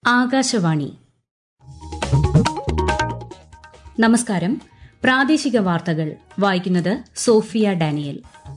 ആകാശവാണി. നമസ്കാരം. പ്രാദേശിക വാർത്തകൾ വായിക്കുന്നത് സോഫിയ ഡാനിയൽ.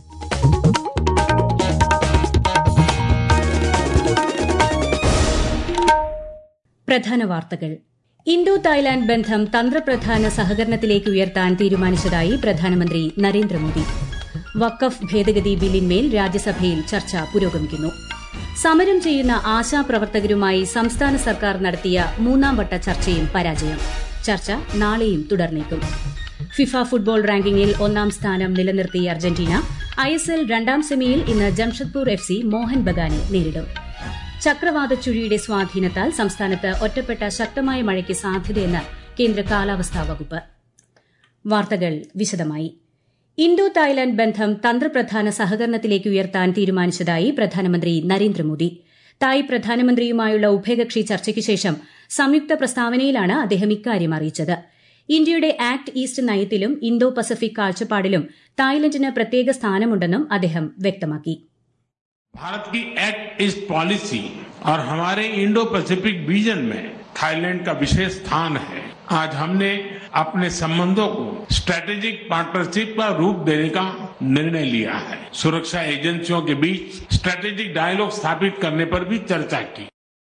പ്രധാന വാർത്തകൾ. ഇന്തോ തായ്ലാന്റ് ബന്ധം തന്ത്രപ്രധാന സഹകരണത്തിലേക്ക് ഉയർത്താൻ തീരുമാനിച്ചതായി പ്രധാനമന്ത്രി നരേന്ദ്രമോദി. വഖഫ് ഭേദഗതി ബില്ലിന്മേൽ രാജ്യസഭയിൽ ചർച്ച പുരോഗമിക്കുന്നു. സമരം ചെയ്യുന്ന ആശാപ്രവർത്തകരുമായി സംസ്ഥാന സർക്കാർ നടത്തിയ മൂന്നാം വട്ട ചർച്ചയും പരാജയം. ചർച്ച നാളെയും തുടർന്നേക്കും. ഫിഫ ഫുട്ബോൾ റാങ്കിങ്ങിൽ ഒന്നാം സ്ഥാനം നിലനിർത്തി അർജന്റീന. ISL രണ്ടാം സെമിയിൽ ഇന്ന് ജംഷഡ്പൂർ FC മോഹൻ ബഗാനെ നേരിടും. ചക്രവാത ചുഴിയുടെ സ്വാധീനത്താൽ സംസ്ഥാനത്ത് ഒറ്റപ്പെട്ട ശക്തമായ മഴയ്ക്ക് സാധ്യതയെന്ന് കേന്ദ്ര കാലാവസ്ഥാ വകുപ്പ്. വാർത്തകൾ വിശദമായി. ഇന്തോ തായ്ലാന്റ് ബന്ധം തന്ത്രപ്രധാന സഹകരണത്തിലേക്ക് ഉയർത്താൻ തീരുമാനിച്ചതായി പ്രധാനമന്ത്രി നരേന്ദ്രമോദി. തായ് പ്രധാനമന്ത്രിയുമായുള്ള ഉഭയകക്ഷി ചർച്ചയ്ക്ക് ശേഷം സംയുക്ത പ്രസ്താവനയിലാണ് അദ്ദേഹം ഇക്കാര്യം അറിയിച്ചത്. ഇന്ത്യയുടെ ആക്ട് ഈസ്റ്റ് നയത്തിലും ഇന്തോ പസഫിക് കാഴ്ചപ്പാടിലും തായ്ലൻഡിന് പ്രത്യേക സ്ഥാനമുണ്ടെന്നും അദ്ദേഹം വ്യക്തമാക്കി. भारत की एक्ट ईस्ट पॉलिसी और हमारे इंडो पैसिफिक विजन में थाईलैंड का विशेष स्थान है. आज हमने अपने संबंधों को स्ट्रेटेजिक पार्टनरशिप का रूप देने का निर्णय लिया है. सुरक्षा एजेंसियों के बीच स्ट्रेटेजिक डायलॉग स्थापित करने पर भी चर्चा की.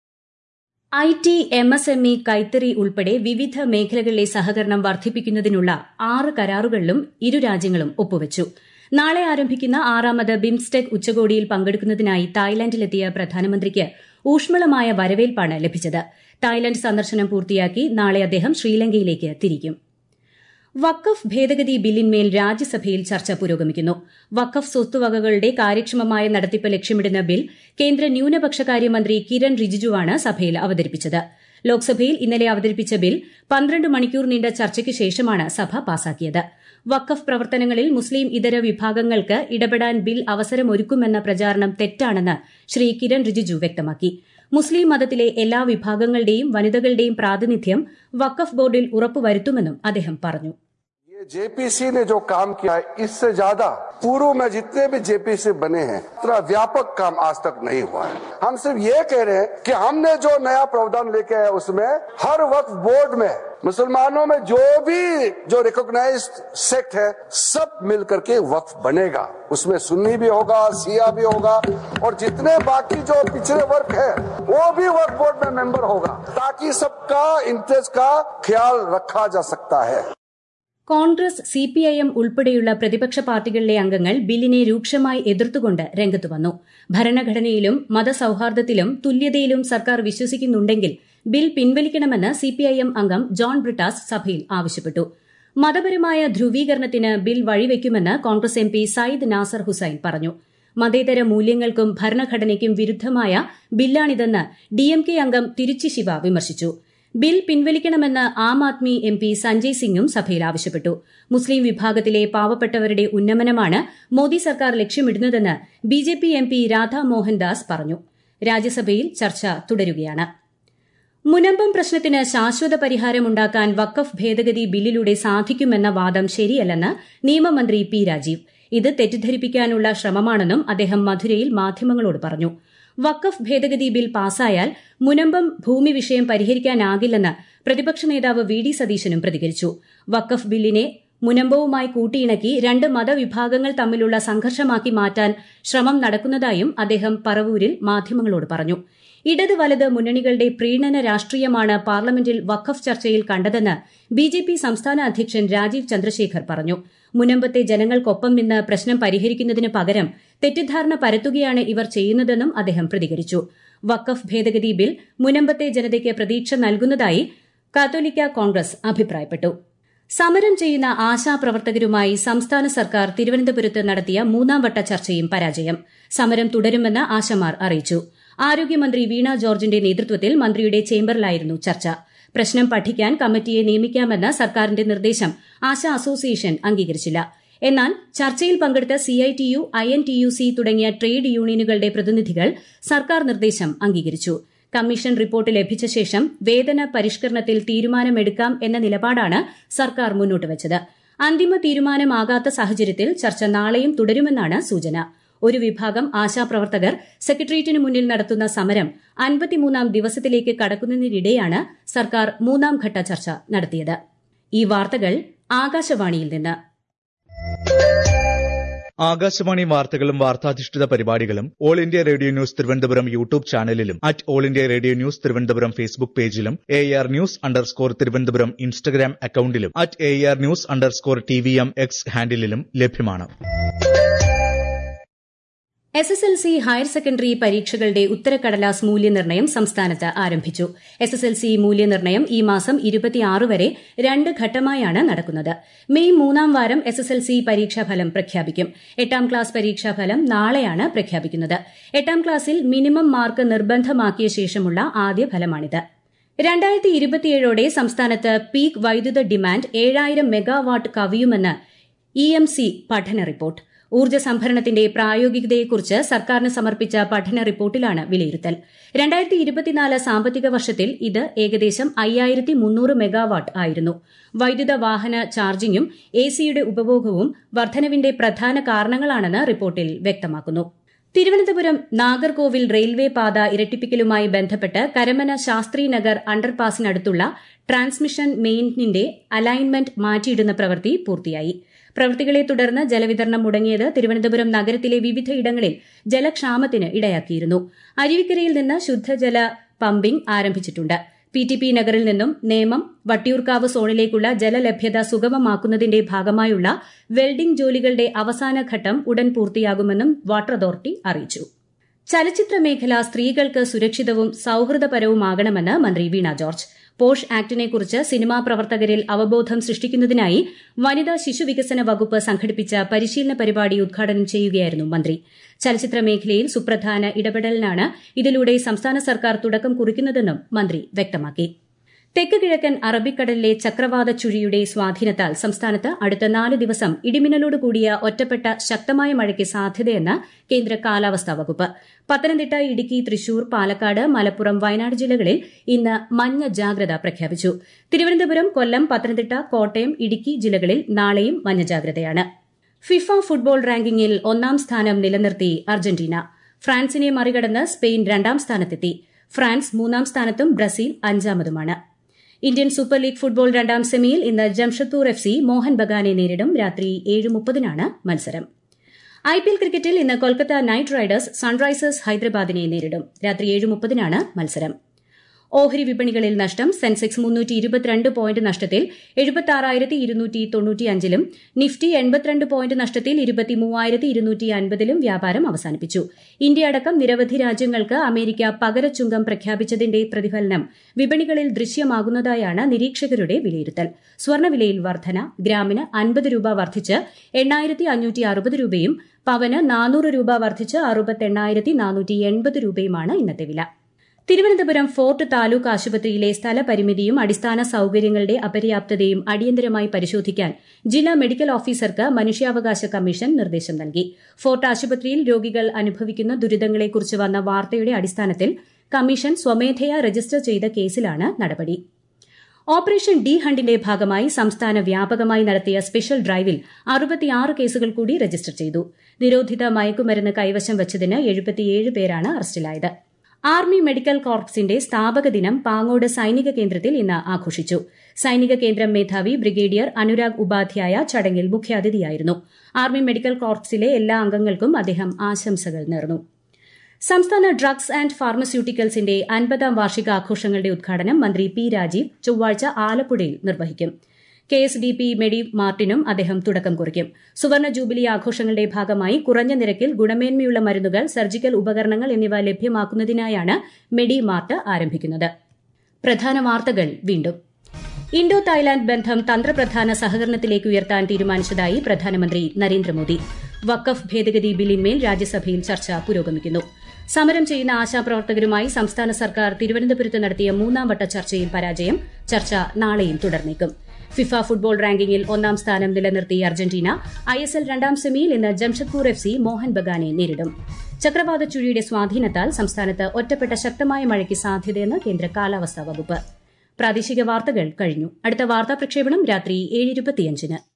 IT, MSME, കൈത്തറി ഉൾപ്പെടെ വിവിധ മേഖലകളിലെ സഹകരണം വർദ്ധിപ്പിക്കുന്നതിനുള്ള 6 കരാറുകളിലും ഇരു രാജ്യങ്ങളും ഒപ്പുവച്ചു. നാളെ ആരംഭിക്കുന്ന 6ാമത് ബിംസ്റ്റെക് ഉച്ചകോടിയിൽ പങ്കെടുക്കുന്നതിനായി തായ്ലാന്റിലെത്തിയ പ്രധാനമന്ത്രിക്ക് ഊഷ്മളമായ വരവേൽപ്പാണ് ലഭിച്ചത്. തായ്ലൻഡ് സന്ദർശനം പൂർത്തിയാക്കി നാളെ അദ്ദേഹം ശ്രീലങ്കയിലേക്ക് തിരിക്കും. വഖഫ് ഭേദഗതി ബില്ലിന്മേൽ രാജ്യസഭയിൽ ചർച്ച പുരോഗമിക്കുന്നു. വഖഫ് സ്വത്തുവകകളുടെ കാര്യക്ഷമമായ നടത്തിപ്പ് ലക്ഷ്യമിടുന്ന ബിൽ കേന്ദ്ര ന്യൂനപക്ഷകാര്യമന്ത്രി കിരൺ റിജിജുവാണ് സഭയിൽ അവതരിപ്പിച്ചത്. ലോക്സഭയിൽ ഇന്നലെ അവതരിപ്പിച്ച ബിൽ 12 മണിക്കൂർ നീണ്ട ചർച്ചയ്ക്ക് ശേഷമാണ് സഭ പാസാക്കിയത്. വഖഫ് പ്രവർത്തനങ്ങളിൽ മുസ്ലിം ഇതര വിഭാഗങ്ങൾക്ക് ഇടപെടാൻ ബിൽ അവസരമൊരുക്കുമെന്ന പ്രചാരണം തെറ്റാണെന്ന് ശ്രീ കിരൺ റിജിജു വ്യക്തമാക്കി. മുസ്ലിം മതത്തിലെ എല്ലാ വിഭാഗങ്ങളുടെയും വനിതകളുടെയും പ്രാതിനിധ്യം വഖഫ് ബോർഡിൽ ഉറപ്പുവരുത്തുമെന്നും അദ്ദേഹം പറഞ്ഞു. जेपीसी ने जो काम किया है, इससे ज्यादा पूर्व में जितने भी जेपीसी बने हैं इतना व्यापक काम आज तक नहीं हुआ है. हम सिर्फ ये कह रहे हैं कि हमने जो नया प्रावधान लेके आए उसमें हर वक्फ बोर्ड में मुसलमानों में जो रिकॉग्नाइज्ड सेक्ट है सब मिल करके वक्फ बनेगा. उसमें सुन्नी भी होगा, शिया भी होगा और जितने बाकी जो पिछड़े वर्ग है वो भी वक्फ बोर्ड में मेंबर होगा ताकि सबका इंटरेस्ट का ख्याल रखा जा सकता है. കോൺഗ്രസ്, CPIM ഉൾപ്പെടെയുള്ള പ്രതിപക്ഷ പാർട്ടികളിലെ അംഗങ്ങൾ ബില്ലിനെ രൂക്ഷമായി എതിർത്തുകൊണ്ട് രംഗത്തു വന്നു. ഭരണഘടനയിലും മതസൌഹാർദ്ദത്തിലും തുല്യതയിലും സർക്കാർ വിശ്വസിക്കുന്നുണ്ടെങ്കിൽ ബിൽ പിൻവലിക്കണമെന്ന് CPIM അംഗം ജോൺ ബ്രിട്ടാസ് സഭയിൽ ആവശ്യപ്പെട്ടു. മതപരമായ ധ്രുവീകരണത്തിന് ബിൽ വഴിവെക്കുമെന്ന് കോൺഗ്രസ് MP സയ്യിദ് നാസർ ഹുസൈൻ പറഞ്ഞു. മതേതര മൂല്യങ്ങൾക്കും ഭരണഘടനയ്ക്കും വിരുദ്ധമായ ബില്ലാണിതെന്ന് DMK അംഗം തിരുച്ചി ശിവ വിമർശിച്ചു. ബിൽ പിൻവലിക്കണമെന്ന് ആം ആദ്മി MP സഞ്ജയ് സിംഗും സഭയിൽ ആവശ്യപ്പെട്ടു. മുസ്ലിം വിഭാഗത്തിലെ പാവപ്പെട്ടവരുടെ ഉന്നമനമാണ് മോദി സർക്കാർ ലക്ഷ്യമിടുന്നതെന്ന് BJP MP രാധാ മോഹൻദാസ് പറഞ്ഞു. രാജ്യസഭയിൽ ചർച്ച തുടരുകയാണ്. മുനമ്പം പ്രശ്നത്തിന് ശാശ്വത പരിഹാരമുണ്ടാക്കാൻ വഖഫ് ഭേദഗതി ബില്ലിലൂടെ സാധിക്കുമെന്ന വാദം ശരിയല്ലെന്ന് നിയമമന്ത്രി P രാജീവ്. ഇത് തെറ്റിദ്ധരിപ്പിക്കാനുള്ള ശ്രമമാണെന്നും അദ്ദേഹം മധുരയിൽ മാധ്യമങ്ങളോട് പറഞ്ഞു. വഖഫ് ഭേദഗതി ബിൽ പാസായാൽ മുനമ്പം ഭൂമി വിഷയം പരിഹരിക്കാനാകില്ലെന്ന് പ്രതിപക്ഷ നേതാവ് VD സതീശനും പ്രതികരിച്ചു. വഖഫ് ബില്ലിനെ മുനമ്പവുമായി കൂട്ടിയിണക്കി 2 മതവിഭാഗങ്ങൾ തമ്മിലുള്ള സംഘർഷമാക്കി മാറ്റാൻ ശ്രമം നടക്കുന്നതായും അദ്ദേഹം പറവൂരിൽ മാധ്യമങ്ങളോട് പറഞ്ഞു. ഇടത് വലത് മുന്നണികളുടെ പ്രീണന രാഷ്ട്രീയമാണ് പാർലമെന്റിൽ വഖഫ് ചർച്ചയിൽ കണ്ടതെന്ന് BJP സംസ്ഥാന അധ്യക്ഷൻ രാജീവ് ചന്ദ്രശേഖർ പറഞ്ഞു. മുനമ്പത്തെ ജനങ്ങൾക്കൊപ്പം നിന്ന് പ്രശ്നം പരിഹരിക്കുന്നതിന് പകരം തെറ്റിദ്ധാരണ പരത്തുകയാണ് ഇവർ ചെയ്യുന്നതെന്നും അദ്ദേഹം പ്രതികരിച്ചു. വഖഫ് ഭേദഗതി ബിൽ മുനമ്പത്തെ ജനതയ്ക്ക് പ്രതീക്ഷ നൽകുന്നതായി കാത്തോലിക്ക കോൺഗ്രസ് അഭിപ്രായപ്പെട്ടു. സമരം ചെയ്യുന്ന ആശാപ്രവർത്തകരുമായി സംസ്ഥാന സർക്കാർ തിരുവനന്തപുരത്ത് നടത്തിയ മൂന്നാം വട്ട ചർച്ചയും പരാജയം. സമരം തുടരുമെന്ന് ആശമാർ അറിയിച്ചു. ആരോഗ്യമന്ത്രി വീണ ജോർജിന്റെ നേതൃത്വത്തിൽ മന്ത്രിയുടെ ചേംബറിലായിരുന്നു ചർച്ച. പ്രശ്നം പഠിക്കാൻ കമ്മിറ്റിയെ നിയമിക്കാമെന്ന സർക്കാരിന്റെ നിർദ്ദേശം ആശാ അസോസിയേഷൻ അംഗീകരിച്ചില്ല. എന്നാൽ ചർച്ചയിൽ പങ്കെടുത്ത CITU, INTUC തുടങ്ങിയ ട്രേഡ് യൂണിയനുകളുടെ പ്രതിനിധികൾ സർക്കാർ നിർദ്ദേശം അംഗീകരിച്ചു. കമ്മീഷൻ റിപ്പോർട്ട് ലഭിച്ച ശേഷം വേതന പരിഷ്കരണത്തിൽ തീരുമാനമെടുക്കാം എന്ന നിലപാടാണ് സർക്കാർ മുന്നോട്ട് വച്ചത്. അന്തിമ തീരുമാനമാകാത്ത സാഹചര്യത്തിൽ ചർച്ച നാളെയും തുടരുമെന്നാണ് സൂചന. ഒരു വിഭാഗം ആശാപ്രവർത്തകർ സെക്രട്ടേറിയറ്റിനു മുന്നിൽ നടത്തുന്ന സമരം 53ാം ദിവസത്തിലേക്ക് കടക്കുന്നതിനിടെയാണ് സർക്കാർ 3ാം ഘട്ട ചർച്ച നടത്തിയത്. ഈ വാർത്തകൾ ആകാശവാണിയിൽ നിന്ന്. ആകാശവാണി വാർത്തകളും വാർത്താധിഷ്ഠിത പരിപാടികളും All India Radio News Thiruvananthapuram YouTube ചാനലിലും All India Radio News Thiruvananthapuram Facebook പേജിലും AR News_ തിരുവനന്തപുരം ഇൻസ്റ്റഗ്രാം അക്കൌണ്ടിലും AR News_TVM X ഹാൻഡിലും ലഭ്യമാണ്. SSLC ഹയർ സെക്കൻഡറി പരീക്ഷകളുടെ ഉത്തരക്കടലാസ് മൂല്യനിർണ്ണയം സംസ്ഥാനത്ത് ആരംഭിച്ചു. SSLC മൂല്യനിർണ്ണയം ഈ മാസം 26 വരെ 2 ഘട്ടമായാണ് നടക്കുന്നത്. മെയ് 3ാം വാരം SSLC പരീക്ഷാഫലം പ്രഖ്യാപിക്കും. 8ാം ക്ലാസ് പരീക്ഷാഫലം നാളെയാണ് പ്രഖ്യാപിക്കുന്നത്. 8ാം ക്ലാസ്സിൽ മിനിമം മാർക്ക് നിർബന്ധമാക്കിയ ശേഷമുള്ള ആദ്യ ഫലമാണിത്. 2027ഓടെ സംസ്ഥാനത്ത് പീക്ക് വൈദ്യുത ഡിമാൻഡ് 7000 മെഗാവാട്ട് കവിയുമെന്ന് EMC പഠന റിപ്പോർട്ട്. ഊർജ്ജ സംഭരണത്തിന്റെ പ്രായോഗികതയെക്കുറിച്ച് സർക്കാരിന് സമർപ്പിച്ച പഠന റിപ്പോർട്ടിലാണ് വിലയിരുത്തൽ. 2024 സാമ്പത്തിക വർഷത്തിൽ ഇത് ഏകദേശം 5300 മെഗാവാട്ട് ആയിരുന്നു. വൈദ്യുത വാഹന ചാർജിംഗും ACയുടെ ഉപഭോഗവും വർധനവിന്റെ പ്രധാന കാരണങ്ങളാണെന്ന് റിപ്പോർട്ടിൽ വ്യക്തമാക്കുന്നു. തിരുവനന്തപുരം നാഗർകോവിൽ റെയിൽവേ പാത ഇരട്ടിപ്പിക്കലുമായി ബന്ധപ്പെട്ട് കരമന ശാസ്ത്രിനഗർ അണ്ടർപാസിനടുത്തുള്ള ട്രാൻസ്മിഷൻ മെയിനിന്റെ അലൈൻമെന്റ് മാറ്റിയിടുന്ന പ്രവൃത്തി പൂർത്തിയായി. പ്രവൃത്തികളെ തുടർന്ന് ജലവിതരണം മുടങ്ങിയത് തിരുവനന്തപുരം നഗരത്തിലെ വിവിധയിടങ്ങളിൽ ജലക്ഷാമത്തിന് ഇടയാക്കിയിരുന്നു. അരുവിക്കരയിൽ നിന്ന് ശുദ്ധജല പമ്പിംഗ് ആരംഭിച്ചിട്ടുണ്ട്. PTP നഗറിൽ നിന്നും നേമം വട്ടിയൂർക്കാവ് സോണിലേക്കുള്ള ജലലഭ്യത സുഗമമാക്കുന്നതിന്റെ ഭാഗമായുള്ള വെൽഡിംഗ് ജോലികളുടെ അവസാനഘട്ടം ഉടൻ പൂർത്തിയാകുമെന്നും വാട്ടർ അതോറിറ്റി അറിയിച്ചു. ചലച്ചിത്ര മേഖല സ്ത്രീകൾക്ക് സുരക്ഷിതവും സൌഹൃദപരവുമാകണമെന്ന് മന്ത്രി വീണ ജോർജ്. പോഷ് ആക്ടിനെക്കുറിച്ച് സിനിമാ പ്രവർത്തകരിൽ അവബോധം സൃഷ്ടിക്കുന്നതിനായി വനിതാ ശിശുവികസന വകുപ്പ് സംഘടിപ്പിച്ച പരിശീലന പരിപാടി ഉദ്ഘാടനം ചെയ്യുകയായിരുന്നു മന്ത്രി. ചലച്ചിത്ര മേഖലയിൽ സുപ്രധാന ഇടപെടലിനാണ് ഇതിലൂടെ സംസ്ഥാന സർക്കാർ തുടക്കം കുറിക്കുന്നതെന്നും മന്ത്രി വ്യക്തമാക്കി. തെക്ക് കിഴക്കൻ അറബിക്കടലിലെ ചക്രവാത ചുഴിയുടെ സ്വാധീനത്താൽ സംസ്ഥാനത്ത് അടുത്ത 4 ദിവസം ഇടിമിന്നലോട് കൂടിയ ഒറ്റപ്പെട്ട ശക്തമായ മഴയ്ക്ക് സാധ്യതയെന്ന് കേന്ദ്ര കാലാവസ്ഥാ വകുപ്പ്. പത്തനംതിട്ട, ഇടുക്കി, തൃശൂർ, പാലക്കാട്, മലപ്പുറം, വയനാട് ജില്ലകളിൽ ഇന്ന് മഞ്ഞ ജാഗ്രത പ്രഖ്യാപിച്ചു. തിരുവനന്തപുരം, കൊല്ലം, പത്തനംതിട്ട, കോട്ടയം, ഇടുക്കി ജില്ലകളിൽ നാളെയും മഞ്ഞ ജാഗ്രതയാണ്. ഫിഫ ഫുട്ബോൾ റാങ്കിങ്ങിൽ 1ാം സ്ഥാനം നിലനിർത്തി അർജന്റീന. ഫ്രാൻസിനെ മറികടന്ന് സ്പെയിൻ 2ാം സ്ഥാനത്തെത്തി. ഫ്രാൻസ് 3ാം സ്ഥാനത്തും ബ്രസീൽ 5ാമതുമാണ്. ഇന്ത്യൻ സൂപ്പർ ലീഗ് ഫുട്ബോൾ 2ാം സെമിയിൽ ഇന്ന് ജംഷഡ്പൂർ FC മോഹൻ ബഗാനെ നേരിടും. രാത്രി 7:30 മത്സരം. IPL ക്രിക്കറ്റിൽ ഇന്ന് കൊൽക്കത്ത നൈറ്റ് റൈഡേഴ്സ് സൺറൈസേഴ്സ് ഹൈദരാബാദിനെ നേരിടും. രാത്രി 7:30 മത്സരം. ഓഹരി വിപണികളിൽ നഷ്ടം. സെൻസെക്സ് 322 പോയിന്റ് നഷ്ടത്തിൽ 76,295ലും നിഫ്റ്റി 82 പോയിന്റ് നഷ്ടത്തിൽ 23,250ലും വ്യാപാരം അവസാനിപ്പിച്ചു. ഇന്ത്യ അടക്കം നിരവധി രാജ്യങ്ങൾക്ക് അമേരിക്ക പകരച്ചുങ്കം പ്രഖ്യാപിച്ചതിന്റെ പ്രതിഫലനം വിപണികളിൽ ദൃശ്യമാകുന്നതായാണ് നിരീക്ഷകരുടെ വിലയിരുത്തൽ. സ്വർണ്ണവിലയിൽ വർധന. ഗ്രാമിന് 50 രൂപ വർദ്ധിച്ച് 8,560 രൂപയും പവന് 400 രൂപ വർദ്ധിച്ച് 68,480 രൂപയുമാണ് ഇന്നത്തെ വില. തിരുവനന്തപുരം ഫോർട്ട് താലൂക്ക് ആശുപത്രിയിലെ സ്ഥലപരിമിതിയും അടിസ്ഥാന സൌകര്യങ്ങളുടെ അപര്യാപ്തതയും അടിയന്തരമായി പരിശോധിക്കാൻ ജില്ലാ മെഡിക്കൽ ഓഫീസർക്ക് മനുഷ്യാവകാശ കമ്മീഷൻ നിർദ്ദേശം നൽകി. ഫോർട്ട് ആശുപത്രിയിൽ രോഗികൾ അനുഭവിക്കുന്ന ദുരിതങ്ങളെക്കുറിച്ച് വന്ന വാർത്തയുടെ അടിസ്ഥാനത്തിൽ കമ്മീഷൻ സ്വമേധയാ രജിസ്റ്റർ ചെയ്ത കേസിലാണ് നടപടി. ഓപ്പറേഷൻ ഡി ഹണ്ടിന്റെ ഭാഗമായി സംസ്ഥാന വ്യാപകമായി നടത്തിയ സ്പെഷ്യൽ ഡ്രൈവിൽ 66 കേസുകൾ കൂടി രജിസ്റ്റർ ചെയ്തു. നിരോധിത മയക്കുമരുന്ന് കൈവശം വച്ചതിന് 77 പേരാണ് അറസ്റ്റിലായത്. ആർമി മെഡിക്കൽ കോർപ്സിന്റെ സ്ഥാപക ദിനം പാങ്ങോട് സൈനിക കേന്ദ്രത്തിൽ ഇന്ന് ആഘോഷിച്ചു. സൈനിക കേന്ദ്രം മേധാവി ബ്രിഗേഡിയർ അനുരാഗ് ഉപാധ്യായ ചടങ്ങിൽ മുഖ്യാതിഥിയായിരുന്നു. ആർമി മെഡിക്കൽ കോർപ്സിലെ എല്ലാ അംഗങ്ങൾക്കും അദ്ദേഹം ആശംസകൾ നേർന്നു. സംസ്ഥാന ഡ്രഗ്സ് ആന്റ് ഫാർമസ്യൂട്ടിക്കൽസിന്റെ 50ാം വാർഷികാഘോഷങ്ങളുടെ ഉദ്ഘാടനം മന്ത്രി P. രാജീവ് ചൊവ്വാഴ്ച ആലപ്പുഴയിൽ നിർവഹിക്കും. KSDP മെഡി മാർട്ടിനും അദ്ദേഹം തുടക്കം കുറിക്കും. സുവർണ ജൂബിലി ആഘോഷങ്ങളുടെ ഭാഗമായി കുറഞ്ഞ നിരക്കിൽ ഗുണമേന്മയുള്ള മരുന്നുകൾ, സർജിക്കൽ ഉപകരണങ്ങൾ എന്നിവ ലഭ്യമാക്കുന്നതിനായാണ് മെഡി മാർട്ട് ആരംഭിക്കുന്നത്. പ്രധാന വാർത്തകൾ വീണ്ടും. ഇന്തോ തായ്ലാന്റ് ബന്ധം തന്ത്രപ്രധാന സഹകരണത്തിലേക്ക് ഉയർത്താൻ തീരുമാനിച്ചതായി പ്രധാനമന്ത്രി നരേന്ദ്രമോദി. വഖഫ് ഭേദഗതി ബില്ലിന്മേൽ രാജ്യസഭയിൽ ചർച്ച പുരോഗമിക്കുന്നു. സമരം ചെയ്യുന്ന ആശാപ്രവർത്തകരുമായി സംസ്ഥാന സർക്കാർ തിരുവനന്തപുരത്ത് നടത്തിയ 3ാം വട്ട ചർച്ചയിൽ പരാജയം. ചർച്ച നാളെയും തുടർന്നേക്കും. ഫിഫ ഫുട്ബോൾ റാങ്കിങ്ങിൽ 1ാം സ്ഥാനം നിലനിർത്തി അർജന്റീന. ISL 2ാം സെമിയിൽ ഇന്ന് ജംഷഡ്പൂർ FC മോഹൻ ബഗാനെ നേരിടും. ചക്രവാത ചുഴിയുടെ സ്വാധീനത്താൽ സംസ്ഥാനത്ത് ഒറ്റപ്പെട്ട ശക്തമായ മഴയ്ക്ക് സാധ്യതയെന്ന് കേന്ദ്ര കാലാവസ്ഥാ വകുപ്പ്. പ്രാദേശിക വാർത്തകൾ കഴിഞ്ഞു. അടുത്ത വാർത്താ പ്രക്ഷേപണം രാത്രി 7:25.